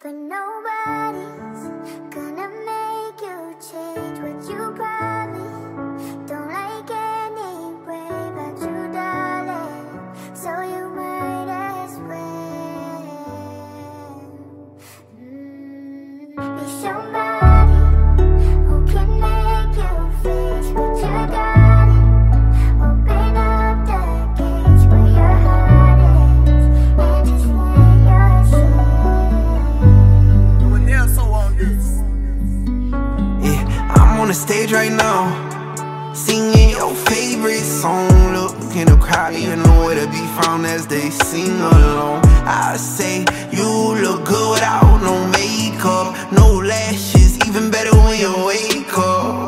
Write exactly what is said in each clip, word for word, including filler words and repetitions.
But nobody's gonna make you change what you promised. Don't like anyway about you, darling, so you might as well mm. Be somebody who can make you face what you got. Open up the cage where your heart is and just let yourself. Yeah, I'm on the stage right now, singing your favorite song. Look in the crowd, you know where to be found as they sing along. I say you look good without no makeup, no lashes, even better when you wake up.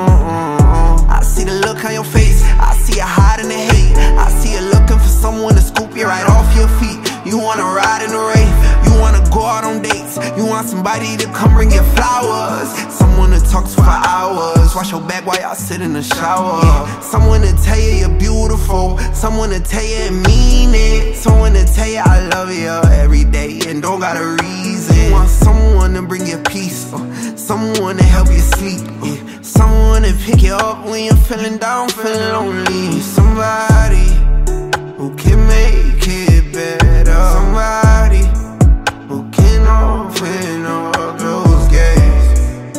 uh-uh. I see the look on your face, I see you hiding the hate. I see you looking for someone to scoop you right off your feet. You wanna ride in the rain, you wanna go out on dates, you want somebody to come bring you flowers, someone to talk to for hours, wash your back while y'all sit in the shower. Yeah. Someone to tell you you're beautiful, someone to tell you and mean it, someone to tell you I love you every day and don't got a reason. You want someone to bring you peace, uh, someone to help you sleep, uh, someone to pick you up when you're feeling down, feeling lonely. Somebody who can make it better, somebody who can open up those gates,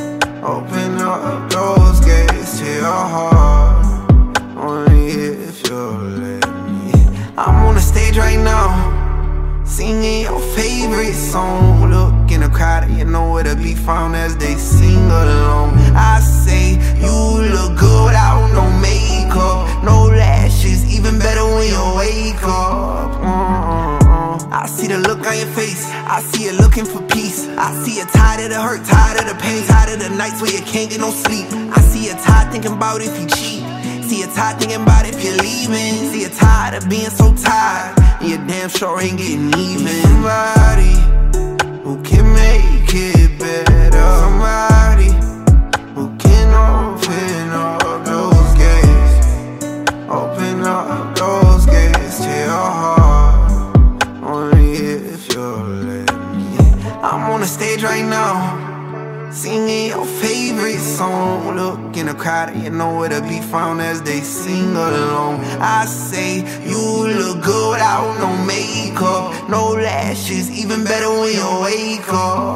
open up those gates to your heart, only if you'll let me. I'm on the stage right now, singing your favorite song. Look in the crowd, you know where to be found as they sing along. I say you look good without no makeup, no lashes, even better when you wake up. uh-uh. I see the look on your face, I see you looking for peace. I see you tired of the hurt, tired of the pain, tired of the nights where you can't get no sleep. I see you tired thinking about if you cheat, see you tired thinking about if you're leaving. See you tired of being so tired, and you damn sure ain't getting even. Somebody who can make it better, somebody who can open up those gates, open up those gates to your heart, only if you'll let me. I'm on the stage right now, singing your favorite song. Look in the crowd, you know where to be found as they sing along. I say you look good without no makeup, no lashes, even better when you wake up.